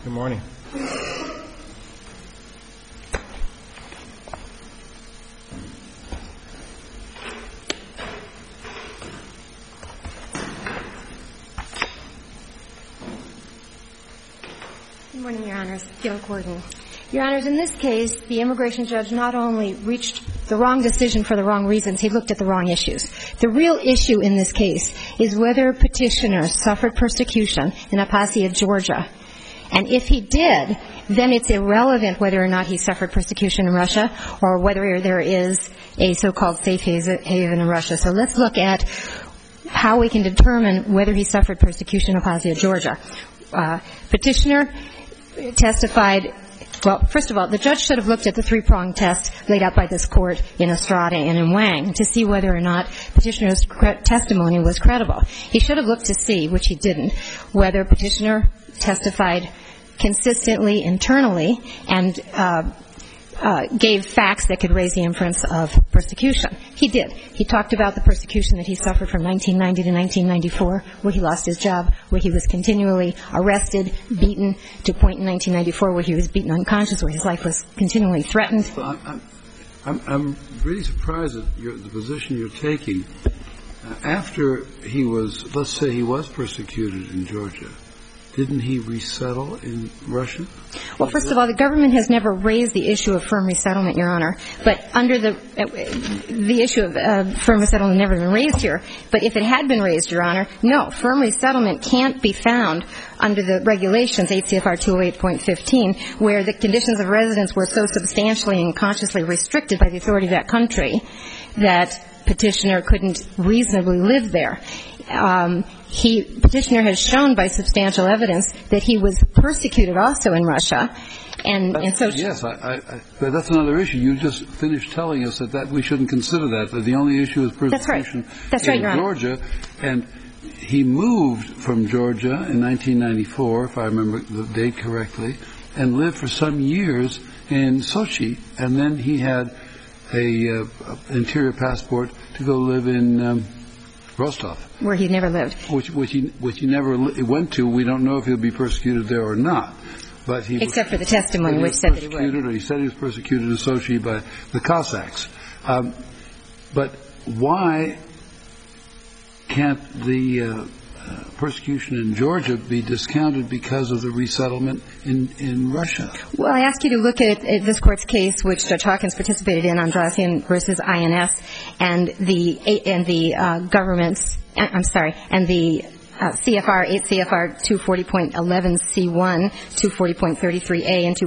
Good morning. Good morning, Your Honors. Gail Gordon. Your Honors, in this case, the immigration judge not only reached the wrong decision for the wrong reasons, he looked at the wrong issues. The real issue in this case is whether petitioner suffered persecution in Abkhazia, Georgia. And if he did, then it's irrelevant whether or not he suffered persecution in Russia or whether there is a so-called safe haven in Russia. So let's look at how we can determine whether he suffered persecution in Abkhazia, Georgia. Petitioner testified, well, first of all, the judge should have looked at the three-pronged test laid out by this court in Estrada and in Wang to see whether or not petitioner's testimony was credible. He should have looked to see, which he didn't, whether petitioner testified consistently internally and gave facts that could raise the inference of persecution. He did. He talked about the persecution that he suffered from 1990 to 1994, where he lost his job, where he was continually arrested, beaten, to a point in 1994 where he was beaten unconscious, where his life was continually threatened. I'm really surprised at the position you're taking. After he was, let's say he was persecuted in Georgia, didn't he resettle in Russia? Well, first of all, the government has never raised the issue of firm resettlement, Your Honor. But under the issue of firm resettlement never been raised here. But if it had been raised, Your Honor, no, firm resettlement can't be found under the regulations, 8 CFR 208.15, where the conditions of residence were so substantially and consciously restricted by the authority of that country that petitioner couldn't reasonably live there. Petitioner has shown by substantial evidence that he was persecuted also in Russia. And so yes, but that's another issue. You just finished telling us that we shouldn't consider that the only issue is persecution in Georgia. And he moved from Georgia in 1994, if I remember the date correctly, and lived for some years in Sochi. And then he had a interior passport to go live in Rostov, where he never lived, which he never went to. We don't know if he'll be persecuted there or not. But he except for the testimony which said that he would. Or he said he was persecuted in Sochi by the Cossacks. But why can't the persecution in Georgia be discounted because of the resettlement in Russia? Well, I ask you to look at this court's case, which Judge Hawkins participated in, Andrasian versus INS, and the government's, and the CFR, 8 CFR 240.11C1, 240.33A, and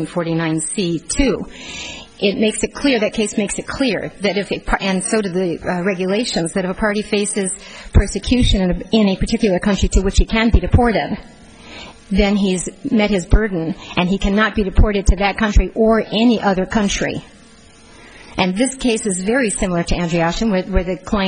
240.49C2. It makes it clear, that case makes it clear, that and so do the regulations, that if a party faces persecution in a particular country to which he can be deported, then he's met his burden, and he cannot be deported to that country or any other country. And this case is very similar to Andriashin, where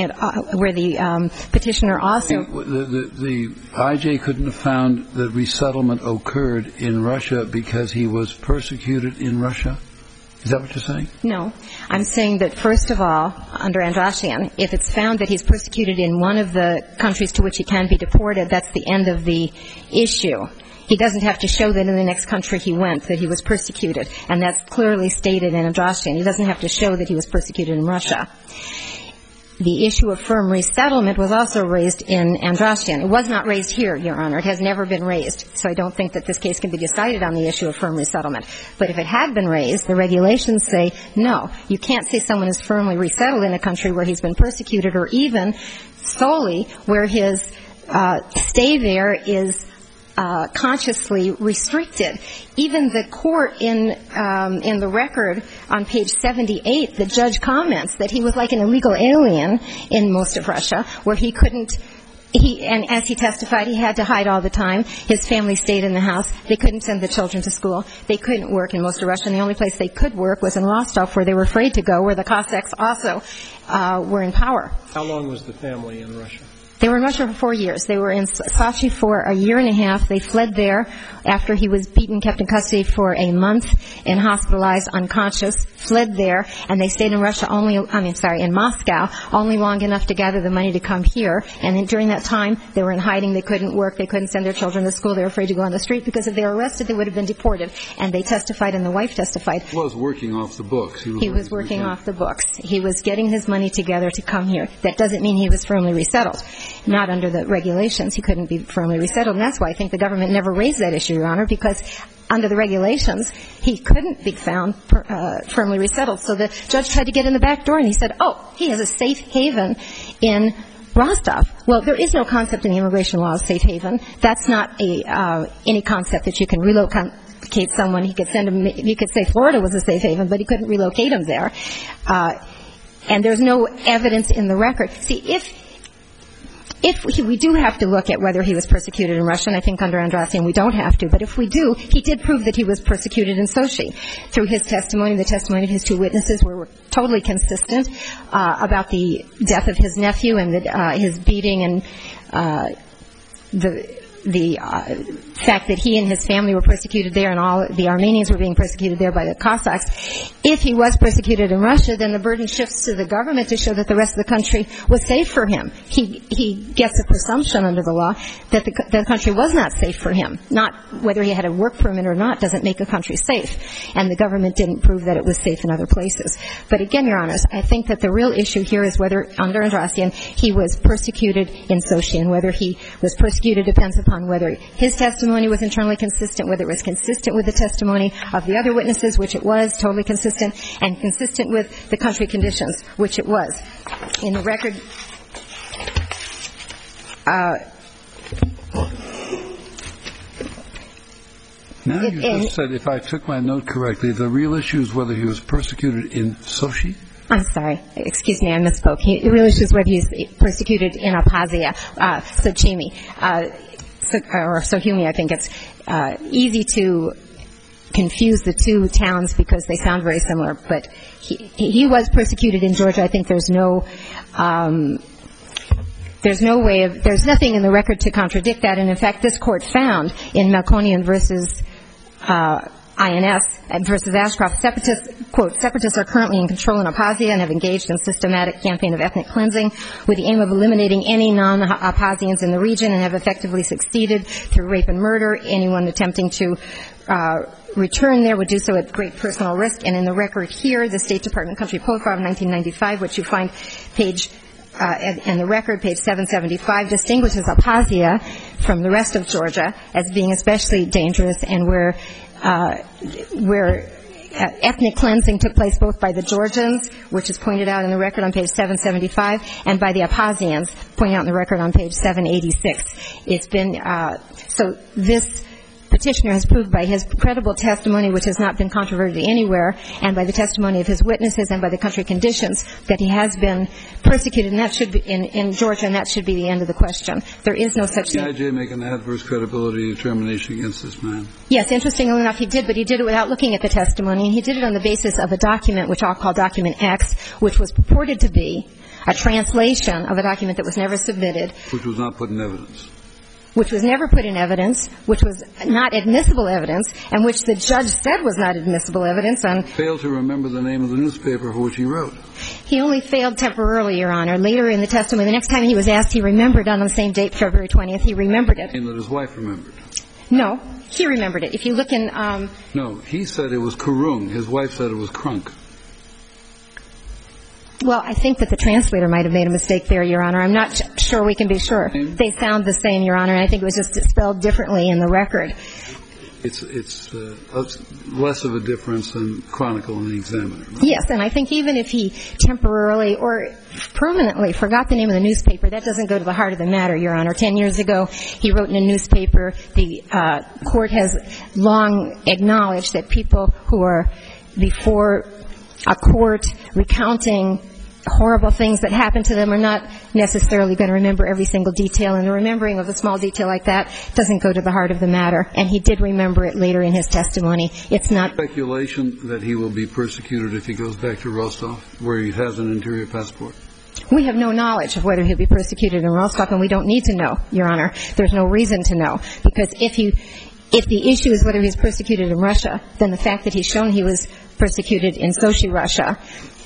the petitioner also. The IJ couldn't have found that resettlement occurred in Russia because he was persecuted in Russia? Is that what you're saying? No. I'm saying that, first of all, under Andrasian, if it's found that he's persecuted in one of the countries to which he can be deported, that's the end of the issue. He doesn't have to show that in the next country he went that he was persecuted, and that's clearly stated in Andrasian. He doesn't have to show that he was persecuted in Russia. The issue of firm resettlement was also raised in Andrasian. It was not raised here, Your Honor. It has never been raised. So I don't think that this case can be decided on the issue of firm resettlement. But if it had been raised, the regulations say, no, you can't say someone is firmly resettled in a country where he's been persecuted, or even solely where his stay there is consciously restricted. Even the court in the record on page 78, the judge comments that he was like an illegal alien in most of Russia, where he couldn't, and as he testified, he had to hide all the time. His family stayed in the house. They couldn't send the children to school. They couldn't work in most of Russia. And the only place they could work was in Rostov, where they were afraid to go, where the Cossacks also were in power. How long was the family in Russia? They were in Russia for 4 years. They were in Sochi for a year and a half. They fled there after he was beaten, kept in custody for a month, and hospitalized, unconscious, fled there, and they stayed in in Moscow, only long enough to gather the money to come here. And then during that time, they were in hiding. They couldn't work. They couldn't send their children to school. They were afraid to go on the street because if they were arrested, they would have been deported. And they testified, and the wife testified. He was working off the books. He was working off the books. He was getting his money together to come here. That doesn't mean he was firmly resettled. Not under the regulations. He couldn't be firmly resettled. And that's why I think the government never raised that issue, Your Honor, because under the regulations, he couldn't be found firmly resettled. So the judge tried to get in the back door, and he said, he has a safe haven in Rostov. Well, there is no concept in the immigration law of safe haven. That's not any concept that you can relocate someone. He could send him. You could say Florida was a safe haven, but he couldn't relocate him there. And there's no evidence in the record. See, we do have to look at whether he was persecuted in Russia, and I think under Andrasian we don't have to, but if we do, he did prove that he was persecuted in Sochi. Through his testimony, the testimony of his two witnesses were totally consistent about the death of his nephew and his beating and the fact that he and his family were persecuted there and all the Armenians were being persecuted there by the Cossacks. If he was persecuted in Russia, then the burden shifts to the government to show that the rest of the country was safe for him. He gets a presumption under the law that the country was not safe for him. Not whether he had a work permit or not doesn't make a country safe. And the government didn't prove that it was safe in other places. But again, Your Honors, I think that the real issue here is whether under Andrasian he was persecuted in Sochi, and whether he was persecuted depends upon whether his testimony was internally consistent, whether it was consistent with the testimony of the other witnesses, which it was, totally consistent, and consistent with the country conditions, which it was. In the record, now you just said, if I took my note correctly, the real issue is whether he was persecuted in Sochi? I'm sorry. Excuse me, I misspoke. The real issue is whether he was persecuted in Abkhazia, Sochimi. Or Sukhumi, I think it's easy to confuse the two towns because they sound very similar. But he was persecuted in Georgia. I think there's nothing in the record to contradict that. And in fact, this court found in Melkonian versus INS versus Ashcroft, separatists are currently in control in Abkhazia and have engaged in systematic campaign of ethnic cleansing with the aim of eliminating any non-Abkhazians in the region and have effectively succeeded through rape and murder. Anyone attempting to return there would do so at great personal risk. And in the record here, the State Department country profile of 1995, which you find in the record, page 775, distinguishes Abkhazia from the rest of Georgia as being especially dangerous and where ethnic cleansing took place both by the Georgians, which is pointed out in the record on page 775, and by the Abkhazians, pointed out in the record on page 786. It's been so this petitioner has proved by his credible testimony, which has not been controverted anywhere, and by the testimony of his witnesses and by the country conditions, that he has been persecuted, and that should be in Georgia, and that should be the end of the question. There is no such thing. Did the IJ make an adverse credibility determination against this man? Yes, interestingly enough, he did, but he did it without looking at the testimony, and he did it on the basis of a document, which I'll call Document X, which was purported to be a translation of a document that was never submitted. Which was not put in evidence. Which was never put in evidence, which was not admissible evidence, and which the judge said was not admissible evidence. Failed to remember the name of the newspaper for which he wrote. He only failed temporarily, Your Honor. Later in the testimony, the next time he was asked, he remembered on the same date, February 20th, he remembered it. And that his wife remembered. No, he remembered it. If you look in... No, he said it was Kurung. His wife said it was Krunk. Well, I think that the translator might have made a mistake there, Your Honor. I'm not sure we can be sure. They sound the same, Your Honor, and I think it was just spelled differently in the record. It's less of a difference than Chronicle and the Examiner. Right? Yes, and I think even if he temporarily or permanently forgot the name of the newspaper, that doesn't go to the heart of the matter, Your Honor. 10 years ago, he wrote in a newspaper. The court has long acknowledged that people who are before a court recounting horrible things that happened to them are not necessarily going to remember every single detail, and the remembering of a small detail like that doesn't go to the heart of the matter. And he did remember it later in his testimony. It's not speculation that he will be persecuted if he goes back to Rostov, where he has an interior passport. We have no knowledge of whether he'll be persecuted in Rostov, and we don't need to know, Your Honor. There's no reason to know, because if the issue is whether he's persecuted in Russia, then the fact that he's shown he was persecuted in Sochi, Russia,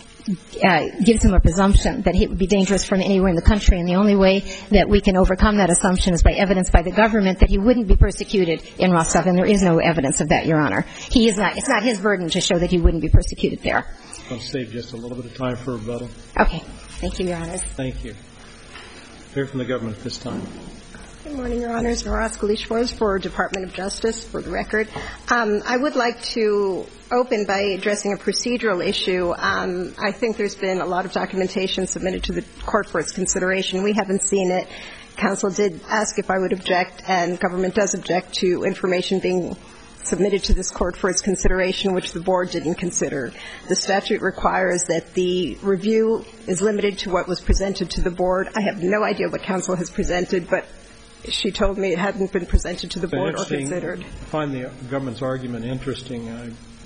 gives him a presumption that he would be dangerous from anywhere in the country, and the only way that we can overcome that assumption is by evidence by the government that he wouldn't be persecuted in Rostov, and there is no evidence of that, Your Honor. It's not his burden to show that he wouldn't be persecuted there. I'll save just a little bit of time for rebuttal. Okay. Thank you, Your Honor. Thank you. Hear from the government at this time. Good morning, Your Honors. Nora Skalishvars for Department of Justice, for the record. I would like to open by addressing a procedural issue. I think there's been a lot of documentation submitted to the court for its consideration. We haven't seen it. Counsel did ask if I would object, and government does object to information being submitted to this court for its consideration, which the board didn't consider. The statute requires that the review is limited to what was presented to the board. I have no idea what counsel has presented, but she told me it hadn't been presented to the board or considered. I find the government's argument interesting. I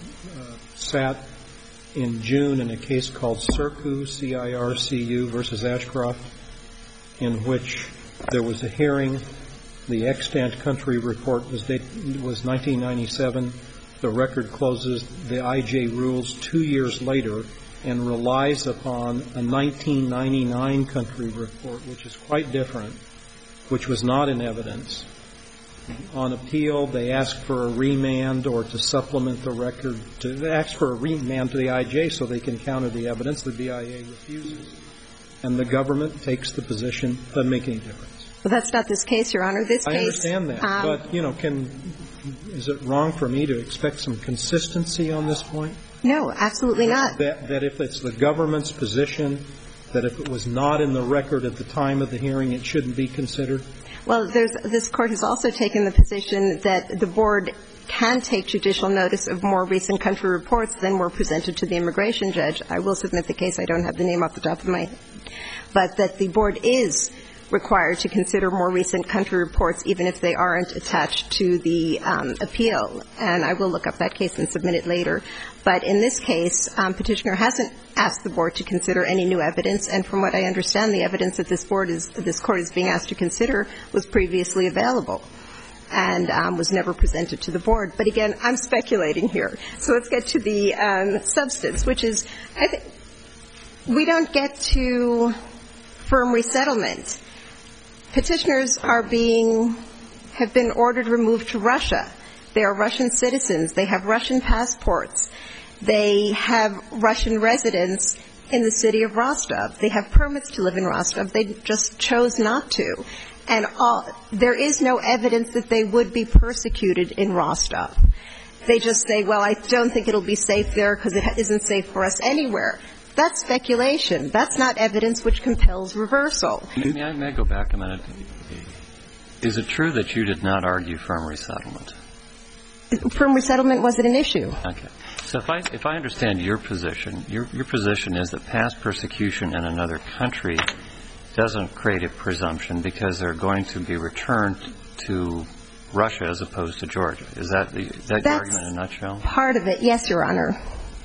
sat in June in a case called Circu, C-I-R-C-U versus Ashcroft, in which there was a hearing. The extant country report was 1997. The record closes. The I.J. rules 2 years later and relies upon a 1999 country report, which is quite different, which was not in evidence. On appeal, they asked for a remand or to supplement the record, to ask for a remand to the I.J. so they can counter the evidence. The BIA refuses. And the government takes the position that doesn't make any difference. Well, that's not this case, Your Honor. This case — I understand that. But, you know, is it wrong for me to expect some consistency on this point? No, absolutely not. That if it's the government's position, that if it was not in the record at the time of the hearing, it shouldn't be considered? Well, this Court has also taken the position that the board can take judicial notice of more recent country reports than were presented to the immigration judge. I will submit the case. I don't have the name off the top of my head. But that the board is required to consider more recent country reports, even if they aren't attached to the appeal. And I will look up that case and submit it later. But in this case, Petitioner hasn't asked the board to consider any new evidence. And from what I understand, the evidence that this Court is being asked to consider was previously available and was never presented to the board. But again, I'm speculating here. So let's get to the substance, which is, I think, we don't get to firm resettlement. Petitioners have been ordered removed to Russia. They are Russian citizens. They have Russian passports. They have Russian residence in the city of Rostov. They have permits to live in Rostov. They just chose not to. And there is no evidence that they would be persecuted in Rostov. They just say, well, I don't think it'll be safe there because it isn't safe for us anywhere. That's speculation. That's not evidence which compels reversal. May I go back a minute? Is it true that you did not argue firm resettlement? Firm resettlement wasn't an issue. Okay. So if I understand your position, your position is that past persecution in another country doesn't create a presumption because they're going to be returned to Russia as opposed to Georgia. Is that your argument in a nutshell? Part of it, yes, Your Honor.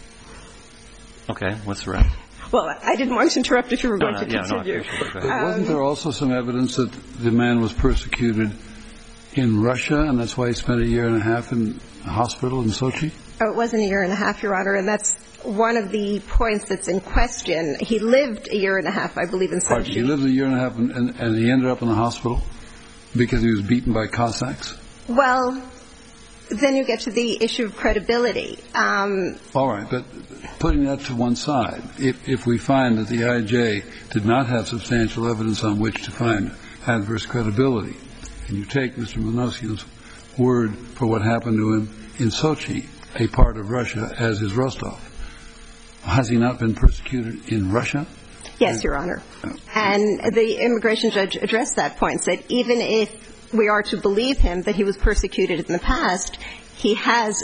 Okay. What's the rest? Well, I didn't want to interrupt if you were going to continue. Wasn't there also some evidence that the man was persecuted in Russia, and that's why he spent 1.5 years in a hospital in Sochi? Oh, it wasn't 1.5 years, Your Honor, and that's one of the points that's in question. He lived 1.5 years, I believe, in Sochi. Pardon, he lived 1.5 years and he ended up in the hospital because he was beaten by Cossacks? Well, then you get to the issue of credibility. All right, but putting that to one side, if we find that the IJ did not have substantial evidence on which to find adverse credibility, and you take Mr. Mnuchin's word for what happened to him in Sochi, a part of Russia, as is Rostov, has he not been persecuted in Russia? Yes, Your Honor. And the immigration judge addressed that point, said even if we are to believe him that he was persecuted in the past, he has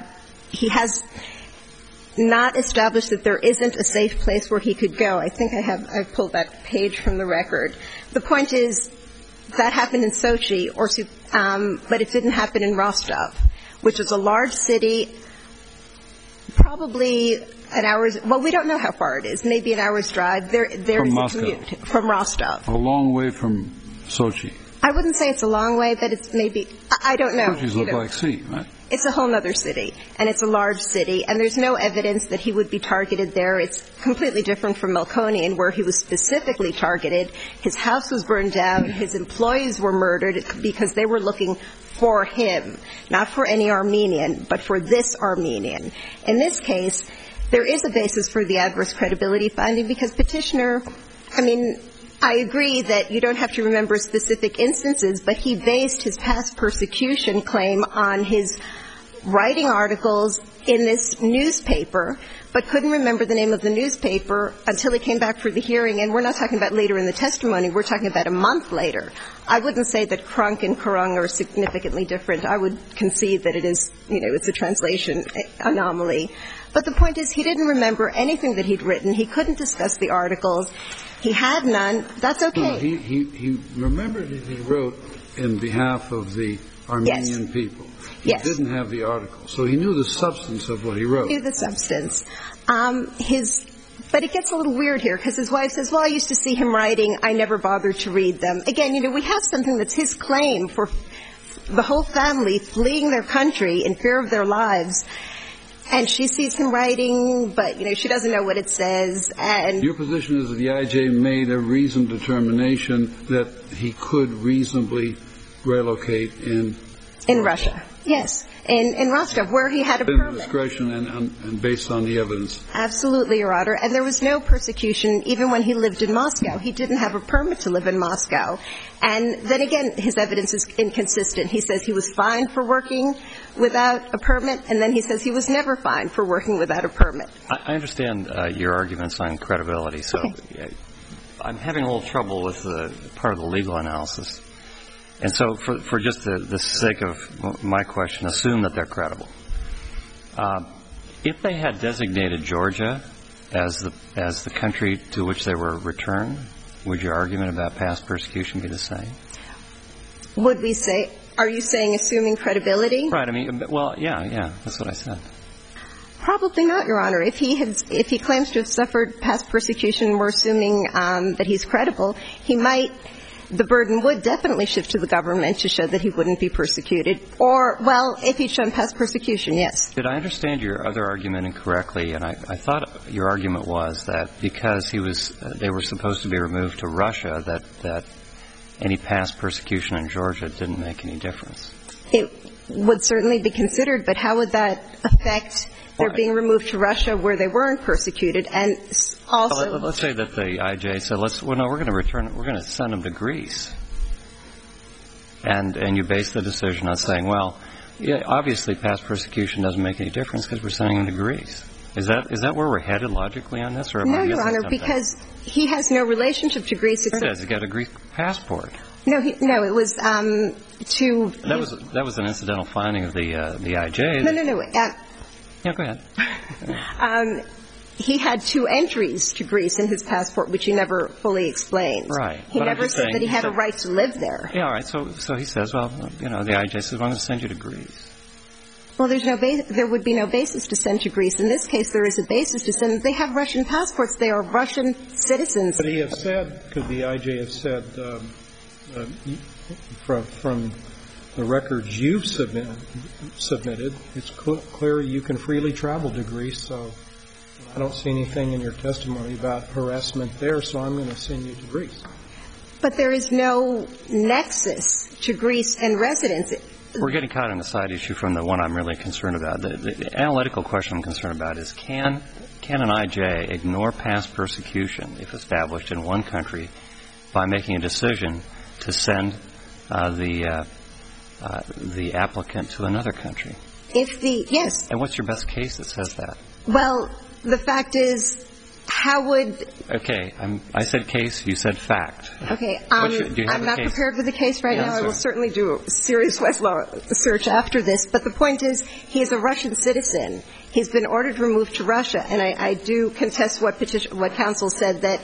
not established that there isn't a safe place where he could go. I think I've pulled that page from the record. The point is that happened in Sochi, but it didn't happen in Rostov, which is a large city, Probably an hour's – well, we don't know how far it is. Maybe an hour's drive. There is a commute from Rostov. A long way from Sochi. I wouldn't say it's a long way, but it's maybe – I don't know. Sochi's the Black Sea, right? It's a whole other city, and it's a large city, and there's no evidence that he would be targeted there. It's completely different from Melkonian, where he was specifically targeted. His house was burned down. His employees were murdered because they were looking for him, not for any Armenian, but for this Armenian. In this case, there is a basis for the adverse credibility finding because Petitioner – I mean, I agree that you don't have to remember specific instances, but he based his past persecution claim on his writing articles in this newspaper, but couldn't remember the name of the newspaper until he came back for the hearing. And we're not talking about later in the testimony. We're talking about a month later. I wouldn't say that Krunk and Kurung are significantly different. I would concede that it is, it's a translation anomaly. But the point is he didn't remember anything that he'd written. He couldn't discuss the articles. He had none. That's okay. No, he remembered that he wrote in behalf of the Armenian people. He didn't have the article. So he knew the substance of what he wrote. He knew the substance. But it gets a little weird here because his wife says, well, I used to see him writing. I never bothered to read them. Again, we have something that's his claim for the whole family fleeing their country in fear of their lives. And she sees him writing, but, she doesn't know what it says. And your position is that the IJ made a reasoned determination that he could reasonably relocate in Russia. Yes. In Rostov, where he had a permit. Discretion and based on the evidence. Absolutely, Your Honor. And there was no persecution even when he lived in Moscow. He didn't have a permit to live in Moscow. And then again, his evidence is inconsistent. He says he was fined for working without a permit, and then he says he was never fined for working without a permit. I understand your arguments on credibility. So I'm having a little trouble with the part of the legal analysis. And so for just the sake of my question, assume that they're credible. If they had designated Georgia as the country to which they were returned, would your argument about past persecution be the same? Would we say, are you saying assuming credibility? Right. I mean, well, yeah, that's what I said. Probably not, Your Honor. If he claims to have suffered past persecution, we're assuming that he's credible, the burden would definitely shift to the government to show that he wouldn't be persecuted. Or, well, if he'd shown past persecution, yes. Did I understand your other argument incorrectly? And I thought your argument was that because they were supposed to be removed to Russia, that any past persecution in Georgia didn't make any difference. It would certainly be considered, but how would that affect their being removed to Russia where they weren't persecuted? And also, let's say that the IJ said, we're going to send them to Greece. And you base the decision on saying, well, yeah, obviously past persecution doesn't make any difference because we're sending them to Greece. Is that where we're headed logically on this? Or am I missing something? No, Your Honor, because he has no relationship to Greece. He does. He's got a Greek passport. No, it was to... That was an incidental finding of the IJ. No. Yeah, go ahead. He had 2 entries to Greece in his passport, which he never fully explained. Right. He never said that he had a right to live there. Yeah, all right. So he says, well, the IJ says, well, I'm going to send you to Greece. Well, there would be no basis to send to Greece. In this case, there is a basis to send. They have Russian passports. They are Russian citizens. Could the IJ have said, from the records you've submitted, it's clear you can freely travel to Greece, so I don't see anything in your testimony about harassment there, so I'm going to send you to Greece. But there is no nexus to Greece and residence. We're getting caught in a side issue from the one I'm really concerned about. The analytical question I'm concerned about is can an IJ ignore past persecution if established in one country by making a decision to send the applicant to another country? Yes. And what's your best case that says that? Well, the fact is, how would... Okay, I said case, you said fact. Okay, I'm not prepared with the case right now. I will certainly do a serious Westlaw search after this. But the point is, he is a Russian citizen. He's been ordered removed to Russia. And I do contest what counsel said, that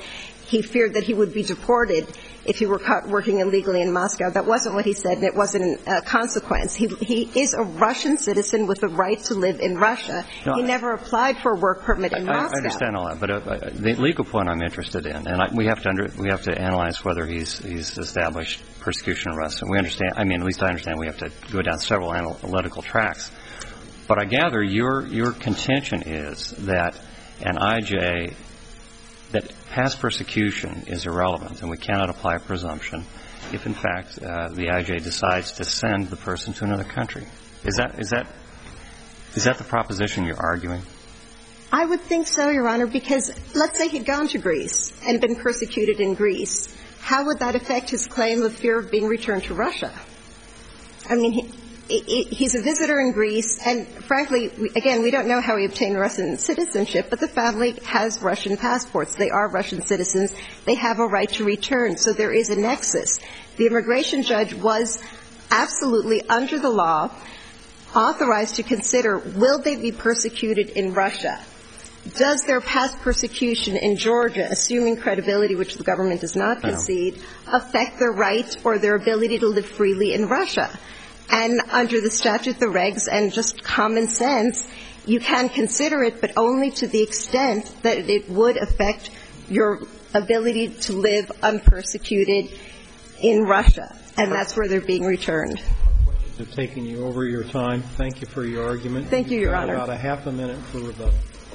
he feared that he would be deported if he were caught working illegally in Moscow. That wasn't what he said, and it wasn't a consequence. He is a Russian citizen with the right to live in Russia. He never applied for a work permit in Moscow. I understand all that, but the legal point I'm interested in, and we have to analyze whether he's established persecution and arrest. And we understand, I mean, at least I understand we have to go down several analytical tracks. But I gather your contention is that an IJ, that past persecution is irrelevant and we cannot apply a presumption if, in fact, the IJ decides to send the person to another country. Is that the proposition you're arguing? I would think so, Your Honor, because let's say he'd gone to Greece and been persecuted in Greece. How would that affect his claim of fear of being returned to Russia? I mean, he's a visitor in Greece, and frankly, again, we don't know how he obtained Russian citizenship, but the family has Russian passports. They are Russian citizens. They have a right to return, so there is a nexus. The immigration judge was absolutely, under the law, authorized to consider, will they be persecuted in Russia? Does their past persecution in Georgia, assuming credibility, which the government does not concede, affect their right or their ability to live freely in Russia? And under the statute, the regs, and just common sense, you can consider it, but only to the extent that it would affect your ability to live unpersecuted in Russia. And that's where they're being returned. We're taking you over your time. Thank you for your argument. Thank you, Your Honor. About a half a minute for rebuttal.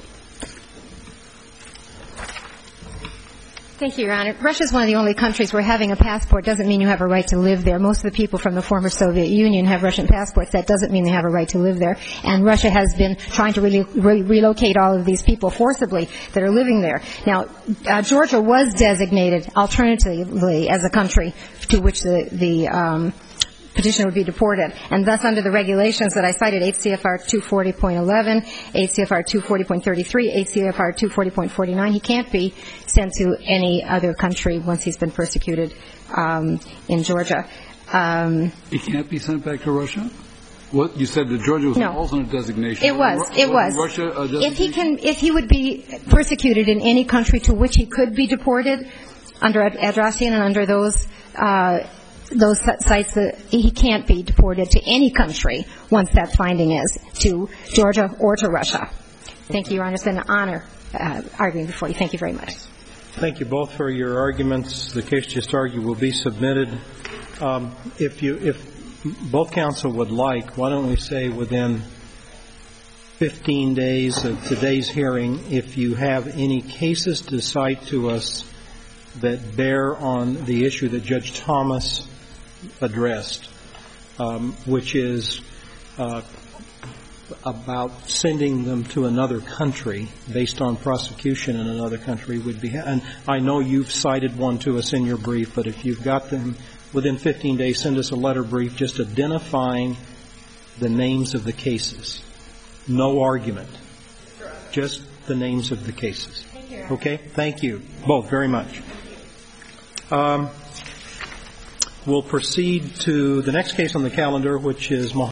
Thank you, Your Honor. Russia is one of the only countries where having a passport doesn't mean you have a right to live there. Most of the people from the former Soviet Union have Russian passports. That doesn't mean they have a right to live there. And Russia has been trying to relocate all of these people forcibly that are living there. Now, Georgia was designated alternatively as a country to which the petitioner would be deported. And thus, under the regulations that I cited, 8 CFR 240.11, 8 CFR 240.33, 8 CFR 240.49, he can't be sent to any other country once he's been persecuted in Georgia. He can't be sent back to Russia? What? You said that Georgia was an alternate designation. It was. It was. Russia if he would be persecuted in any country to which he could be deported under Adrastian and under those sites, that he can't be deported to any country once that finding is to Georgia or to Russia. Thank you, Your Honor. It's been an honor arguing before you. Thank you very much. Thank you both for your arguments. The case just argued will be submitted. If both counsel would like, why don't we say within 15 days of today's hearing, if you have any cases to cite to us that bear on the issue that Judge Thomas addressed, which is about sending them to another country based on prosecution in another country would be. And I know you've cited one to us in your brief, but if you've got them within 15 days, send us a letter brief just identifying the names of the cases. No argument. Just the names of the cases. Okay? Thank you both very much. We'll proceed to the next case on the calendar, which is